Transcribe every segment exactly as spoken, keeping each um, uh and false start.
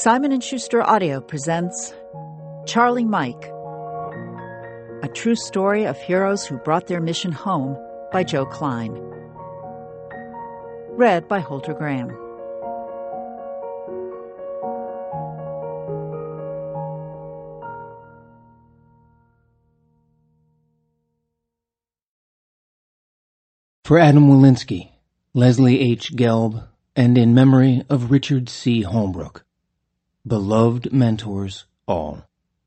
Simon and Schuster Audio presents Charlie Mike, a true story of heroes who brought their mission home by Joe Klein. Read by Holter Graham. For Adam Walensky, Leslie H. Gelb, and in memory of Richard C. Holmbrook, beloved mentors all.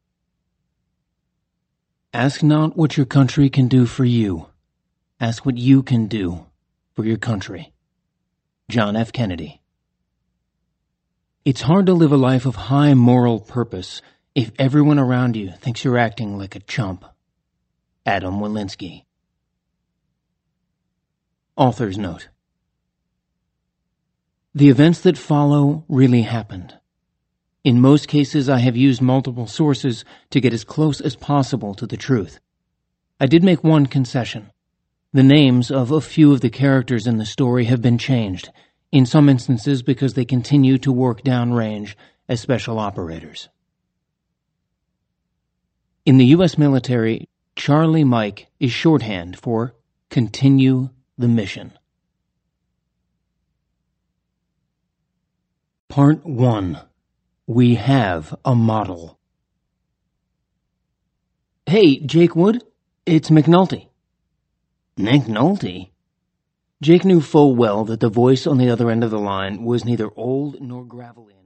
Ask not what your country can do for you. Ask what you can do for your country. John F. Kennedy. It's hard to live a life of high moral purpose if everyone around you thinks you're acting like a chump. Adam Walensky. Author's note. The events that follow really happened. In most cases, I have used multiple sources to get as close as possible to the truth. I did make one concession. The names of a few of the characters in the story have been changed, in some instances because they continue to work downrange as special operators. In the U S military, Charlie Mike is shorthand for continue the mission. Part one. We have a model. Hey, Jake Wood, it's McNulty. McNulty? Jake knew full well that the voice on the other end of the line was neither old nor gravelly.